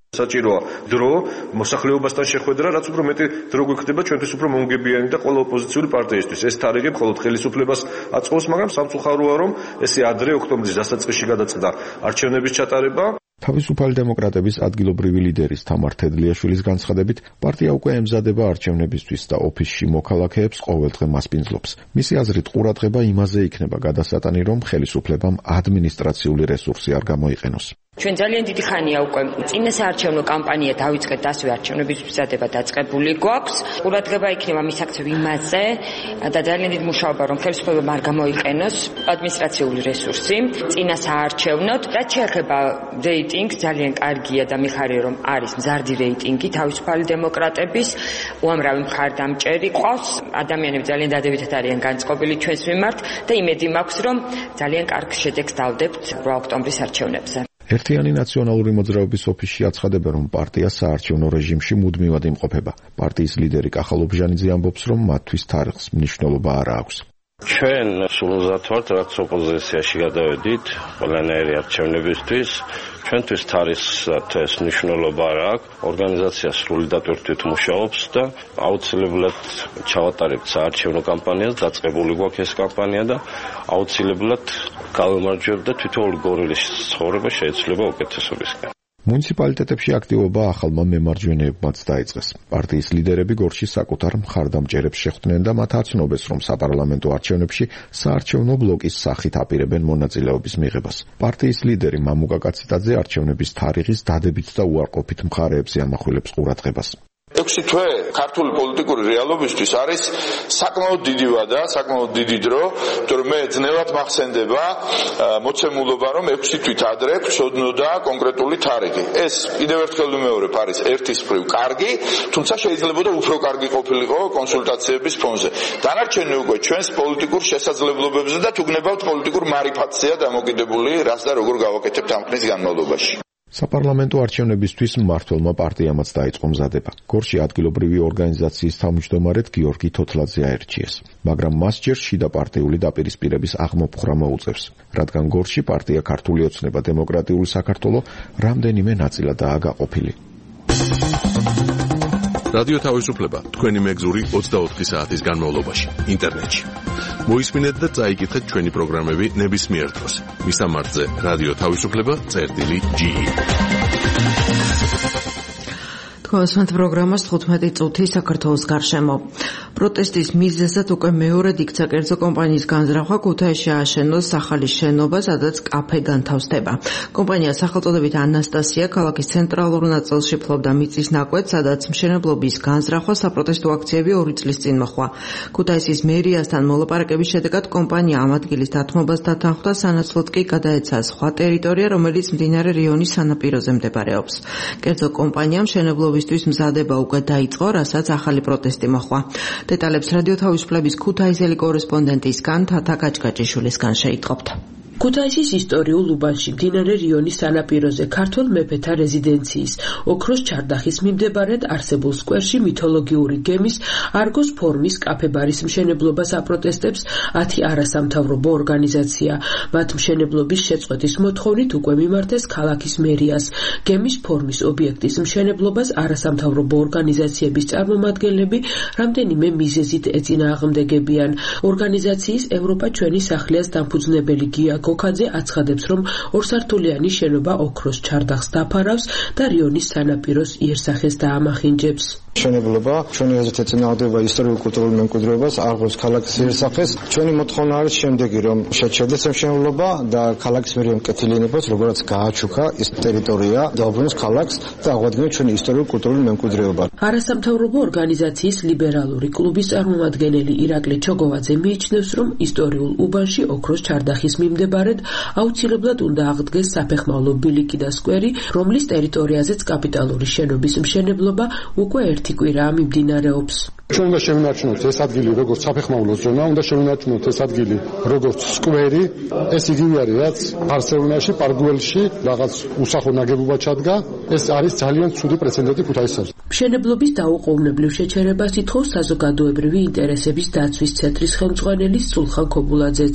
საჭიროა დრო მოსახლეობასთან შეხვედრა, რაც უფრო მეტი დრო გვექნება ჩვენთვის უფრო მომგებიანი და ყველა ოპოზიციური პარტიისთვის. ეს თარიღი მხოლოდ ხელისუფლებას აწყობს, მაგრამ სამწუხაროა, რომ ესე ადრე ოქტომბრის დასაწყისში გადაწყდა არჩევნების ჩატარება. თავისუფალი დემოკრატების ადგილობრივი ლიდერის თამარ თედლიაშვილის განცხადებით, პარტია უკვე ემზადება არჩევნებისთვის და ოფისში მოქალაქეებს ყოველდღე მასპინძლობს. მისი აზრით, ყურადღება იმაზე იქნება გადასატანი, რომ ხელისუფლებამ ადმინისტრაციული რესურსი არ გამოიყენოს. ჩვენ ძალიან დიდი ხანია უკვე წინა საარჩევნო კამპანია დავიწყეთ და ასევე არჩევნების მზადება დაწყებული გვაქვს. ყურადღება იქნება მისაქცევ იმაზე და ძალიან დიდი მუშაობა რომ ხელისუფლებამ არ გამოიყენოს ადმინისტრაციული რესურსი წინა საარჩევნოდ. რაც შეეხება რეიტინგს, ძალიან კარგია და მიხარია რომ არის მზარდი რეიტინგი თავისუფალი დემოკრატების. უამრავი მხარდამჭერი ყავს. ადამიანები ძალიან დადებითად არიან განწყობილი ჩვენს მიმართ და იმედი მაქვს რომ ძალიან კარგ შედეგს დავდებთ რვა ოქტომბრის არჩევნებზე. ერთიანი ნაციონალური მოძრაობის ოფისში აცხადებენ, რომ პარტია საარჩევნო რეჟიმში მუდმივად იმყოფება. პარტიის ლიდერი კახალ ობჟანიძე ამბობს, რომ მათთვის თარიღს მნიშვნელობა არ აქვს. ჩვენ სულზად ვართ, რაც ოპოზიციაში გადავედით ყველანაირი არჩევნებისთვის. ჩვენთვის თარიღსაც ეს მნიშვნელობა არ აქვს. ორგანიზაცია სრული დატვირთვით მუშაობს და აუცილებლად ჩავატარებთ საარჩევნო კამპანიას, დაწყებული გვაქვს ეს კამპანია და აუცილებლად გავემარჯვებთ და თითოეული გორილის ცხოვრება შეიძლება უკეთესობისკენ. მუნიციპალიტეტებში აქტივობა ახალმა მემარჯვენეებმაც დაიწყეს. პარტიის ლიდერები გორში საკუთარ მხარდამჭერებს შეხვდნენ და მათ აცნობეს, რომ საპარლამენტო არჩევნებში საარჩევნო ბლოკის სახით აპირებენ მონაწილეობის მიღებას. პარტიის ლიდერი მამუკა კაციტაძე არჩევნების თარიღის დადებით და უარყოფით მხარეებზე ამახვილებს ყურადღებას. ექვსი თვე ქართული პოლიტიკური რეალობისთვის არის საკმაოდ დიდი ვადა, საკმაოდ დიდი დრო, იმიტომ რომ მე ძნელად მახსენდება მოცემულობა, რომ ექვსი თვით ადრე გვცოდნოდა კონკრეტული თარიღი. ეს კიდევ ერთხელ ვიმეორებ, არის ერთის მხრივ კარგი, თუმცა შეიძლება უფრო კარგი ყოფილიყო კონსულტაციების ფონზე. დანარჩენი უკვე ჩვენს პოლიტიკურ შესაძლებლობებზე და თუ გნებავთ პოლიტიკურ მარიფატზეა დამოკიდებული, რას და როგორ გავაკეთებთ ამ ხნის განმავლობაში. საპარლამენტო არჩევნებისთვის მმართველმა პარტიამაც დაიწყო მზადება. გორში ადგილობრივი ორგანიზაციის თავმჯდომარედ გიორგი თოთლაძე აერჩიეს, მაგრამ მას ჯერ შიდა პარტიული დაპირისპირების აღმოფხვრა მოუწევს, რადგან გორში პარტია ქართული ოცნება დემოკრატიული საქართველო რამდენიმე ნაწილადაა გაყოფილი. რადიო თავისუფლება თქვენი მეგზური ოცდაოთხი საათის განმავლობაში ინტერნეტში. მოისმინეთ და წაიკითხეთ ჩვენი პროგრამები ნებისმიერ დროს. მისამართზე რადიო თავისუფლება წერტილი ჯი. თქვენს პროგრამას თხუთმეტი წუთი საქართველოს გარშემო. პროტესტის მიზეზად უკვე მეორედ იქცა კერძო კომპანიის განზრახვა ქუთაისში ააშენოს ახალი შენობა, სადაც კაფე განთავსდება. კომპანია სახელწოდებით ანასტასია ქალაქის ცენტრალურ ნაწილში ფლობდა მიწის ნაკვეთს, სადაც მშენებლობის განზრახვა საპროტესტო აქციები ორი წლის წინ მოხდა. ქუთაისის მერიასთან მოლაპარაკების შედეგად კომპანია ამ ადგილის დათმობას დათანხმდა, სანაცვლოდ კი გადაეცა სხვა ტერიტორია, რომელიც მდინარე რიონის სანაპიროზე მდებარეობს. კერძო კომპანიამ მშენებლობისთვის მზადება უკვე დაიწყო, რასაც ახალი პროტესტი მოხდა. დეტალებს რადიო თავისუფლების ქუთაისელი კორესპონდენტისგან თათა გაჭგაჭიშვილისგან შეიტყობთ. ქუთაისის ისტორიულ უბანში მდინარე რიონის სანაპიროზე ქართველ მეფეთა რეზიდენციის ოქროს ჩარდახის მიმდებარედ არსებულ სკვერში მითოლოგიური გემის არგოს ფორმის კაფე-ბარის მშენებლობას აპროტესტებს ათი არასამთავრობო ორგანიზაცია. მათ მშენებლობის შეწყვეტის მოთხოვნით უკვე მიმართეს ქალაქის მერიას. გემის ფორმის ობიექტის მშენებლობას არასამთავრობო ორგანიზაციების წარმომადგენლები რამდენიმე მიზეზით ეწინააღმდეგებიან. ორგანიზაციის ევროპა ჩვენი სახლიას დამფუძნებელი გია გოქაძე აცხადებს, რომ ორსართულიანი შენობა ოქროს ჩარდახს დაფარავს და რიონის სანაპიროს იერსახეს დაამახინჯებს. მშენებლობა ჩვენი აზრით ეწინააღმდება ისტორიულ-კულტურულ მემკვიდრეობას, არღოს ქალაქის იერსახეს. ჩვენი მოთხოვნა არის შემდეგი, რომ შეჩერდეს მშენებლობა და ქალაქის მერია მკეთილიანებას, როგორც გააჩუქა ის ტერიტორია, დაუბრუნოს ქალაქს და აღვადგინოს ჩვენი ისტორიულ-კულტურული მემკვიდრეობა. არასამთავრობო ორგანიზაციის ლიბერალური კლუბის წარმომადგენელი ირაკლი ჩოგოვაძე მიიჩნევს, რომ ისტორიულ უბანში ოქროს ჩარდახის მიმდებარედ აუცილებლად უნდა აღდგეს საფეხმავლო ბილიკი და სკვერი, რომლის ტერიტორიაზეც კაპიტალური შენობის მშენებლობა უკვე ერთი კვირაა მიმდინარეობს. ჩვენ უნდა შევინარჩუნოთ ეს ადგილი როგორც საფეხმავლო ზონა, უნდა შევინარჩუნოთ ეს ადგილი როგორც სკვერი. ეს იგივე არის, რაც ბარსელონაში, პარგუელში რაღაც უსახო ნაგებობა ჩადგა. ეს არის ძალიან ცუდი პრეცედენტი ქუთაისსათვის. მშენებლობის დაუყოვნებლივ შეჩერებას ითხოვს საზოგადოებრივი ინტერესების დაცვის ცენტრის ხელმძღვანელი სულხან ქობულაძეც.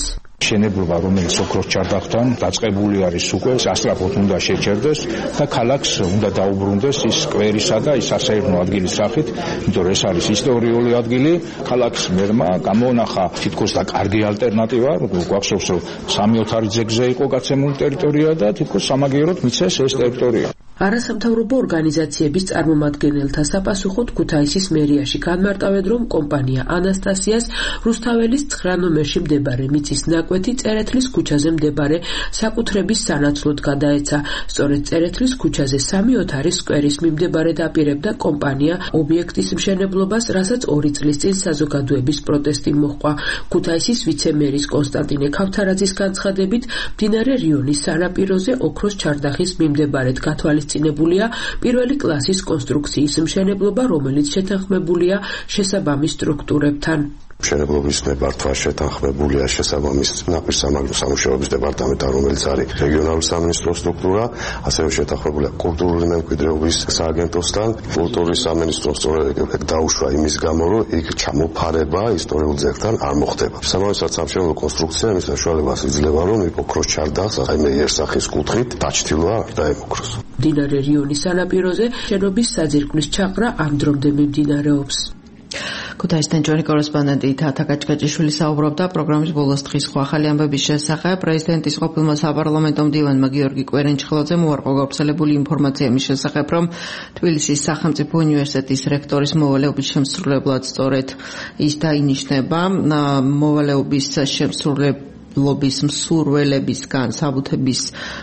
შენებლობა, რომელიც ოქროს ჩარდაღთან დაწყებული არის უკვე, სასწრაფოდ უნდა შეჩერდეს და ქალაქს უნდა დაუბრუნდეს ის სკვერისა და ის სასეირნო ადგილის სახით, იმიტომ რომ ეს არის ისტორიული ადგილი. ქალაქს მერმა გამონახა თითქოს და კარგი ალტერნატივა, როგორც გვახსოვს, რომ სამი ოთარი ძეგლზე იყო გაცემული ტერიტორია და თითქოს სამაგიეროდ მიცეს ეს ტერიტორია. არასამთავრობო ორგანიზაციების წარმომადგენელთა საფასუხოდ ქუთაისის მერიაში განმარტავენ, რომ კომპანია ანასტასიას რუსთაველის ცხრა ნომერში მდებარე მიწის ნაკვეთი წერეთლის ქუჩაზე მდებარე საკუთრების სანაცვლოდ გადაეცა. სწორედ წერეთლის ქუჩაზე სამი ოთარის სკვერის მიმდებარედ აპირებდა კომპანია ობიექტის მშენებლობას, რასაც ორი წლის წინ საზოგადოების პროტესტი მოჰყვა. ქუთაისის ვიცემერის კონსტანტინე ქავთარაძის განცხადებით, მდინარე რიონის სანაპიროზე ოქროს ჩარდახის მიმდებარედ გათვალისწინებულია პირველი კლასის კონსტრუქციის მშენებლობა, რომელიც შეთანხმებულია შესაბამის სტრუქტურებთან. მშენებლობის ნებართვა შეთანხმებულია შესაბამის ნაპირსამაგრო სამუშაოების დეპარტამენტთან, რომელიც არის რეგიონალური სამინისტროს სტრუქტურა, ასევე შეთანხმებულია კულტურული მემკვიდრეობის სააგენტოსთან. კულტურის სამინისტროს სწორედ დაუშვა იმის გამო, რომ იქ ჩამოფარება ისტორიულ ძეგლთან არ მოხდება. სამავისაც სამშენებლო კონსტრუქცია იმის საშუალებას იძლევა, რომ ოქროს ჩარდაღს აიმე იერსახის კუთხით დაჩtildeვა არ დაემოქროს. მდინარე რიონის სანაპიროზე შენობის საძირკვლის ჩაყრა ამ დრომდე მიმდინარეობს. ქუთაისთან ჩვენი კორესპონდენტი თათა გაჭგაჭიშვილი საუბრობდა პროგრამის ბოლოს დღის სხვა ახალი ამბების შესახებ. პრეზიდენტის ყოფილმა საპარლამენტო მდივანმა გიორგი კვერენჩხელაძემ უარყო გავრცელებული ინფორმაცია იმის შესახებ, რომ თბილისის სახელმწიფო უნივერსიტეტის რექტორის მოვალეობის შემსრულებლად სწორედ ის დაინიშნება. მოვალეობის შემსრულებლად ლობის მსურველებისგან საბუთების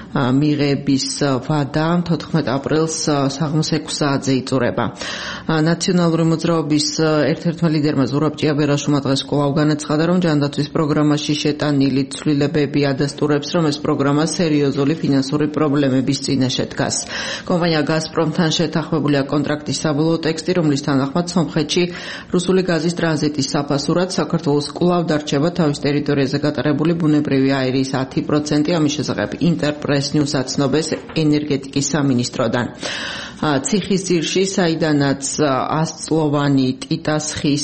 მიღების ვადა თოთხმეტ აპრილს საღამოს ექვსი საათზე იწურება. ნაციონალური მოძრაობის ერთ-ერთმა ლიდერმა ზურაბ ჭიაბერაშვილმა დღეს კვლავ განაცხადა, რომ ჯანდაცვის პროგრამაში შეტანილი ცვლილებები ადასტურებს, რომ ეს პროგრამა სერიოზული ფინანსური პრობლემების წინაშე დგას. კომპანია გაზპრომთან შეთანხმებულია კონტრაქტის საბოლოო ტექსტი, რომლის თანახმად სომხეთში რუსული გაზის ტრანზიტის საფასურად საქართველოს კვლავ დარჩება თავის ტერიტორიაზე გატარებული ბუნებრივი აირის ათი პროცენტი. ამის შესახებ ინტერპრეს ნიუს აცნობეს ენერგეტიკის სამინისტროდან. ციხის ძირში, საიდანაც ასწლოვანი ტიტასხის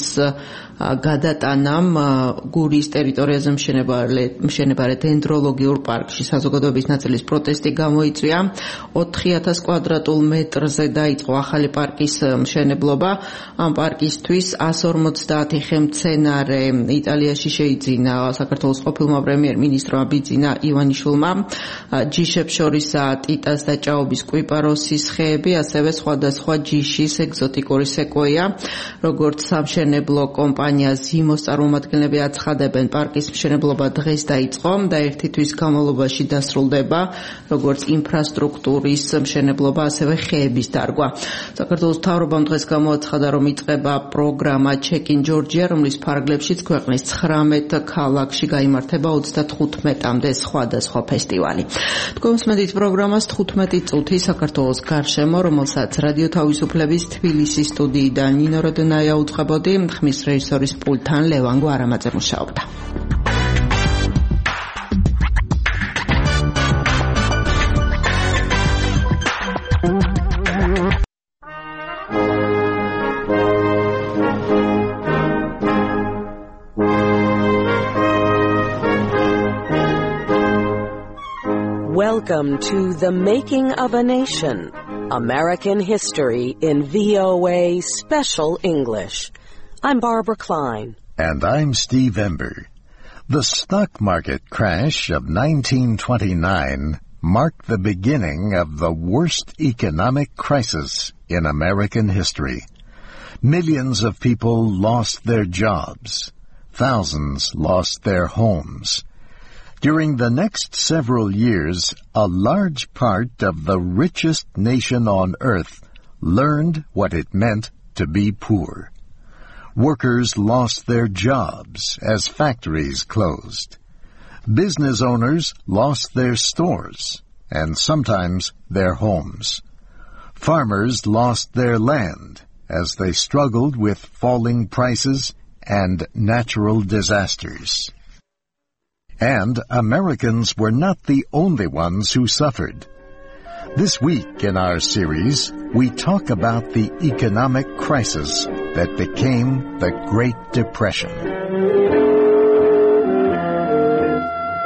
გადატანამ გურიის ტერიტორიაზე მშენებარე დენდროლოგიურ პარკში საზოგადოების ნაწილის პროტესტი გამოიწვია. ოთხი ათას კვადრატულ მეტრზე დაიწყო ახალი პარკის მშენებლობა. ამ პარკისთვის εκατს ორმოცდაათი ხემცენარე იტალიაში შეიძინა საქართველოს ყოფილმა პრემიერ-მინისტრმა ბიძინა ივანიშვილმა. ჯიშებს შორისაა ტიტას და ჭაობის კვიპაროსის ხეები, ასევე სხვადასხვა ჯიშის ეგზოტიკური სეკვოია. როგორც სამშენებლო კომპანია ზიმოს წარმომადგენლები აცხადებენ, პარკის მშენებლობა დღეს დაიწყო და ერთი თვის განმავლობაში დასრულდება, როგორც ინფრასტრუქტურის მშენებლობა, ასევე ხეების დარგვა. საქართველოს მთავრობამ დღეს გამოაცხადა, რომ იწყება პროგრამა Check-in Georgia, რომლის ფარგლებშიც ქვეყნის ცხრამეტ ქალაქში გაიმართება ოცდათხუთმეტამდე სხვადასხვა ფესტივალი. თქვენ მსმენთ პროგრამას თხუთმეტი წუთი საქართველოს გარშემო, რომელსაც რადიო თავისუფლების თბილისის სტუდიიდან ნინო როდონაია უძღვებოდი, ხმის რეჟისორის პულტთან ლევან გვარამაძე მუშაობდა. Welcome to The Making of a Nation, American History in V O A Special English. I'm Barbara Klein. And I'm Steve Ember. The stock market crash of nineteen twenty-nine marked the beginning of the worst economic crisis in American history. Millions of people lost their jobs. Thousands lost their homes. During the next several years, a large part of the richest nation on earth learned what it meant to be poor. Workers lost their jobs as factories closed. Business owners lost their stores and sometimes their homes. Farmers lost their land as they struggled with falling prices and natural disasters. And Americans were not the only ones who suffered. This week in our series, we talk about the economic crisis that became the Great Depression.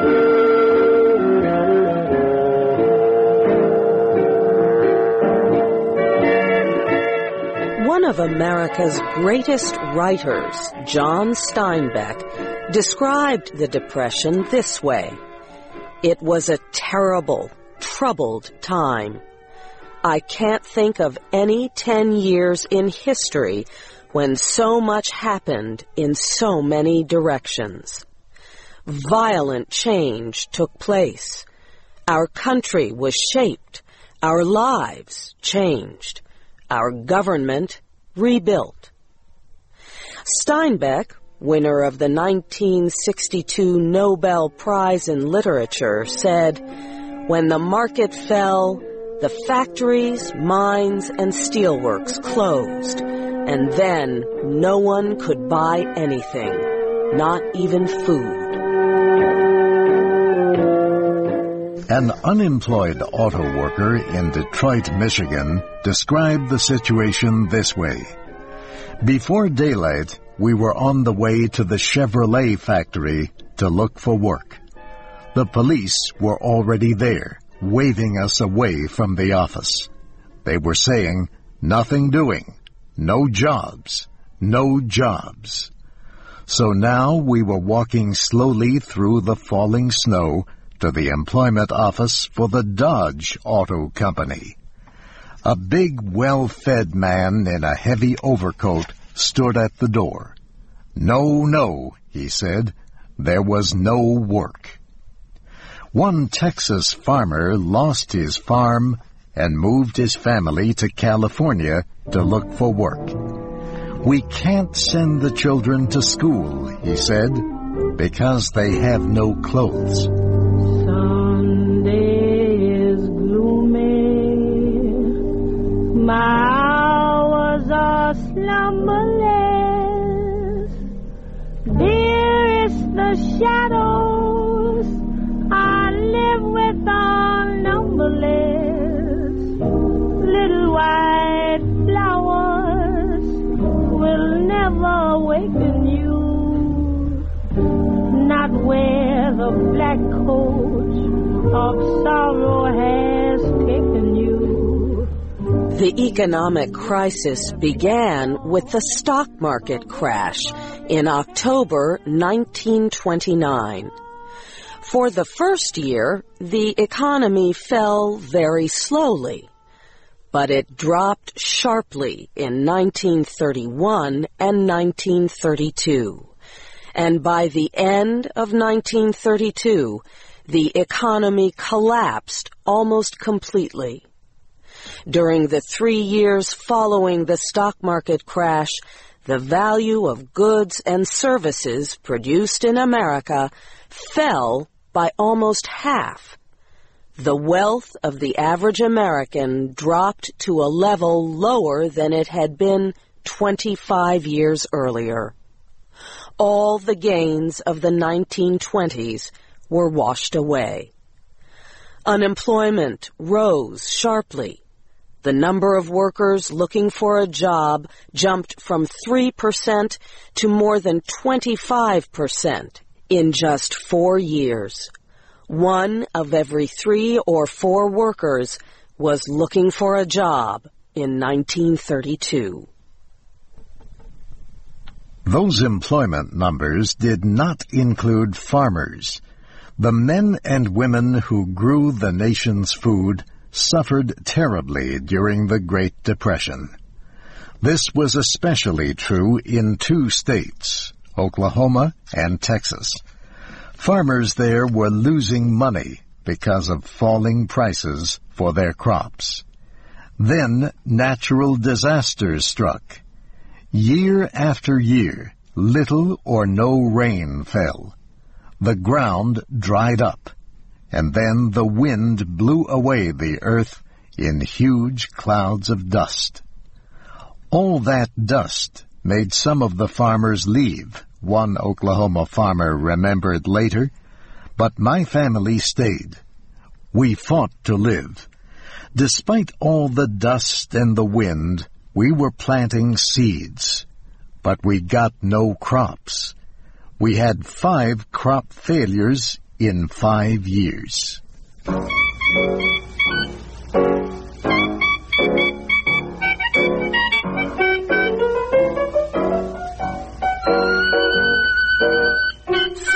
of America's greatest writers, John Steinbeck, described the Depression this way. It was a terrible, troubled time. I can't think of any ten years in history when so much happened in so many directions. Violent change took place. Our country was shaped. Our lives changed. Our government rebuilt. Steinbeck, winner of the nineteen sixty-two Nobel Prize in Literature, said, "When the market fell, the factories, mines, and steelworks closed, and then no one could buy anything, not even food." An unemployed auto worker in Detroit, Michigan, described the situation this way. "Before daylight, we were on the way to the Chevrolet factory to look for work. The police were already there, waving us away from the office. They were saying, 'Nothing doing, no jobs, no jobs.' So now we were walking slowly through the falling snow to the employment office for the Dodge Auto Company. A big, well-fed man in a heavy overcoat stood at the door. 'No, no,' he said, 'there was no work.' One Texas farmer lost his farm and moved his family to California to look for work. 'We can't send the children to school,' he said, 'because they have no clothes.'" My hours are slumberless, dearest the shadows I live with are numberless. Little white flowers will never awaken you, not where the black coat of sorrow has taken you. The economic crisis began with the stock market crash in October nineteen twenty-nine. For the first year, the economy fell very slowly, but it dropped sharply in nineteen thirty-one and nineteen thirty-two. And by the end of nineteen thirty-two, the economy collapsed almost completely. During the three years following the stock market crash, the value of goods and services produced in America fell by almost half. The wealth of the average American dropped to a level lower than it had been twenty-five years earlier. All the gains of the nineteen twenties were washed away. Unemployment rose sharply. The number of workers looking for a job jumped from three percent to more than twenty-five percent in just four years. One of every three or four workers was looking for a job in nineteen thirty-two. Those employment numbers did not include farmers. The men and women who grew the nation's food suffered terribly during the Great Depression. This was especially true in two states, Oklahoma and Texas. Farmers there were losing money because of falling prices for their crops. Then natural disasters struck. Year after year, little or no rain fell. The ground dried up, and then the wind blew away the earth in huge clouds of dust. All that dust made some of the farmers leave, one Oklahoma farmer remembered later, but my family stayed. We fought to live. Despite all the dust and the wind, we were planting seeds, but we got no crops. We had five crop failures in five years.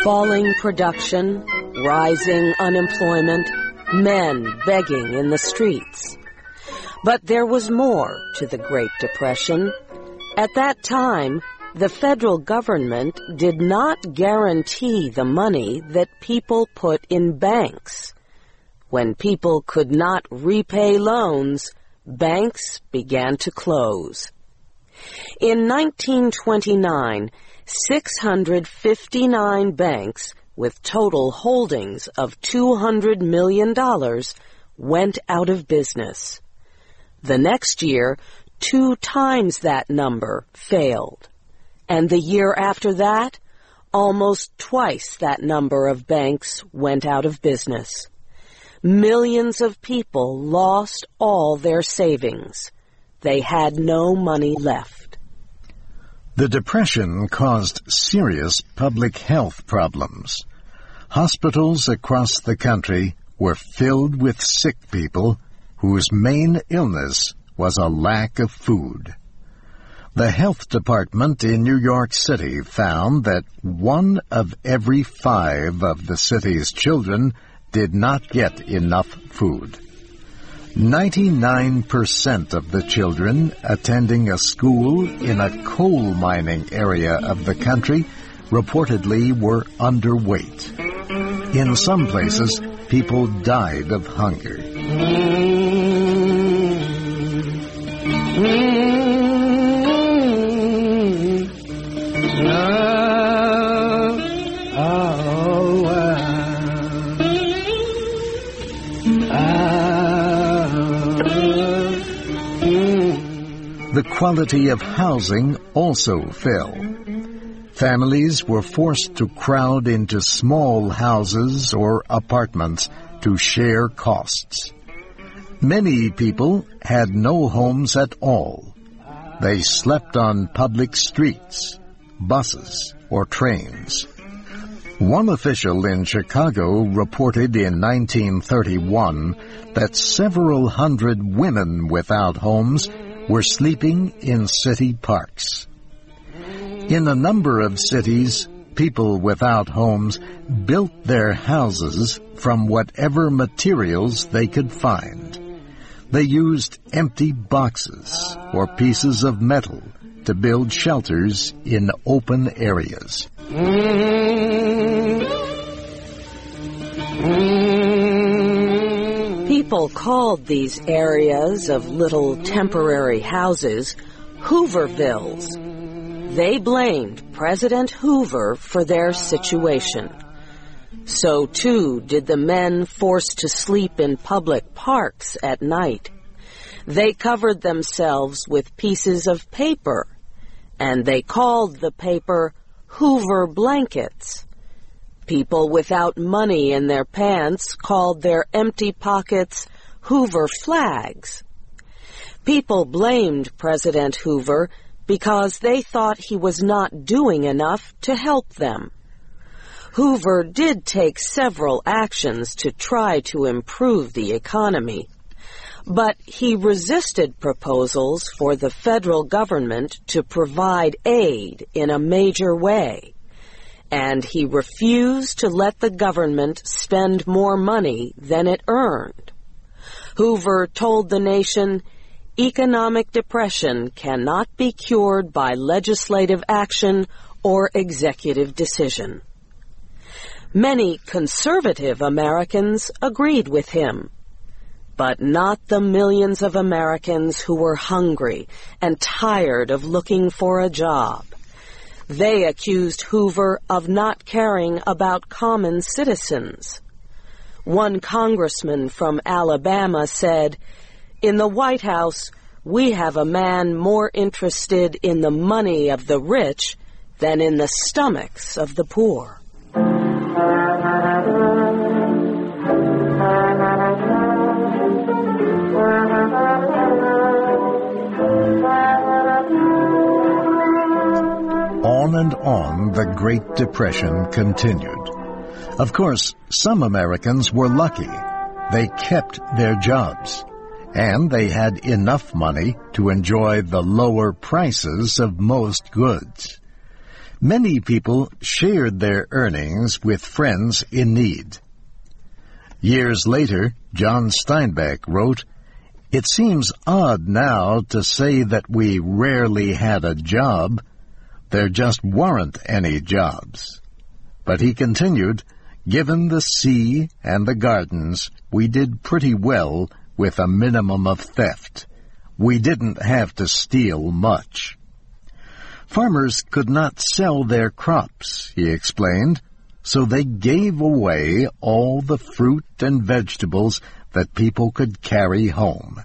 falling production, rising unemployment, men begging in the streets. But there was more to the Great Depression. At that time, the federal government did not guarantee the money that people put in banks. When people could not repay loans, banks began to close. In nineteen twenty-nine, six hundred fifty-nine banks with total holdings of two hundred million dollars went out of business. The next year, two times that number failed. And the year after that, almost twice that number of banks went out of business. Millions of people lost all their savings. They had no money left. The Depression caused serious public health problems. Hospitals across the country were filled with sick people whose main illness was a lack of food. The health department in New York City found that one of every five of the city's children did not get enough food. ninety-nine percent of the children attending a school in a coal mining area of the country reportedly were underweight. In some places, people died of hunger. The quality of housing also fell. Families were forced to crowd into small houses or apartments to share costs. Many people had no homes at all. They slept on public streets, buses, or trains. One official in Chicago reported in nineteen thirty-one that several hundred women without homes were sleeping in city parks. In a number of cities, people without homes built their houses from whatever materials they could find. They used empty boxes or pieces of metal to build shelters in open areas. People called these areas of little temporary houses Hoovervilles. They blamed President Hoover for their situation. So, too, did the men forced to sleep in public parks at night. They covered themselves with pieces of paper, and they called the paper Hoover blankets. People without money in their pants called their empty pockets Hoover flags. People blamed President Hoover because they thought he was not doing enough to help them. Hoover did take several actions to try to improve the economy, but he resisted proposals for the federal government to provide aid in a major way, and he refused to let the government spend more money than it earned. Hoover told the nation, "Economic depression cannot be cured by legislative action or executive decision." Many conservative Americans agreed with him, but not the millions of Americans who were hungry and tired of looking for a job. They accused Hoover of not caring about common citizens. One congressman from Alabama said, "In the White House, we have a man more interested in the money of the rich than in the stomachs of the poor." On and on the Great Depression continued. Of course, some Americans were lucky. They kept their jobs, and they had enough money to enjoy the lower prices of most goods. Many people shared their earnings with friends in need. Years later, John Steinbeck wrote, "It seems odd now to say that we rarely had a job. There just weren't any jobs." But he continued, "Given the sea and the gardens, we did pretty well with a minimum of theft. We didn't have to steal much." Farmers could not sell their crops, he explained, so they gave away all the fruit and vegetables that people could carry home.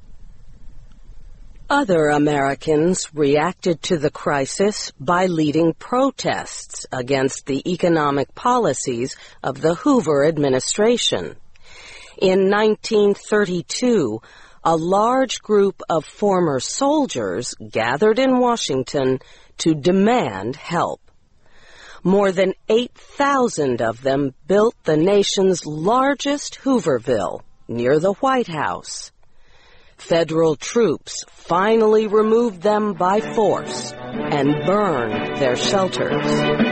Other Americans reacted to the crisis by leading protests against the economic policies of the Hoover administration. In nineteen thirty-two, a large group of former soldiers gathered in Washington to demand help. More than eight thousand of them built the nation's largest Hooverville near the White House. Federal troops finally removed them by force and burned their shelters.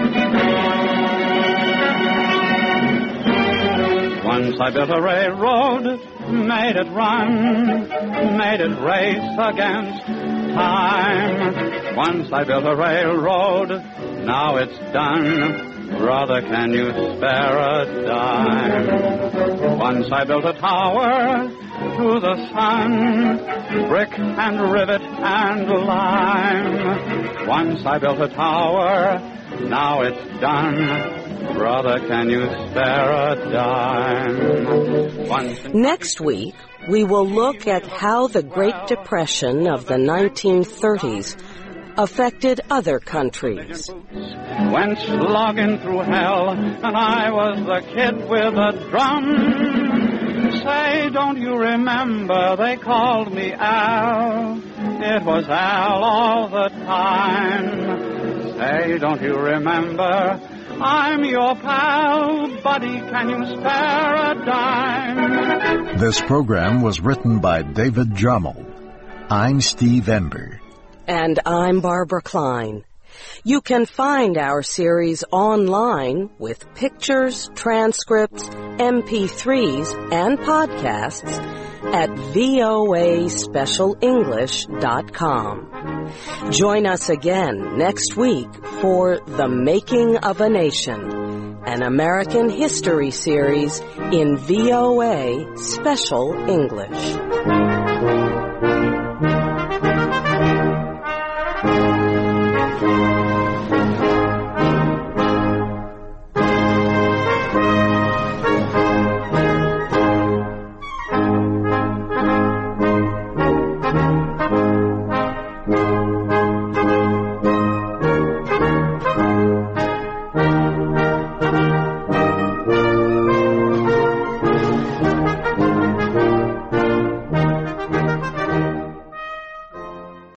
Once I built a railroad, made it run, made it race against time. Once I built a railroad, now it's done. Brother, can you spare a dime? Once I built a tower to the sun, brick and rivet and lime. Once I built a tower, now it's done. Brother, can you spare a dime? Once Next week, we will look at how the Great Depression of the nineteen thirties affected other countries. Went slogging through hell, and I was the kid with a drum. Say, don't you remember they called me Al? It was Al all the time. Say, don't you remember I'm your pal, buddy, can you spare a dime? This program was written by David Drummel. I'm Steve Ember. And I'm Barbara Klein. You can find our series online with pictures, transcripts, M P threes, and podcasts at V O A special english dot com. Join us again next week for The Making of a Nation, an American history series in V O A Special English. Thank you.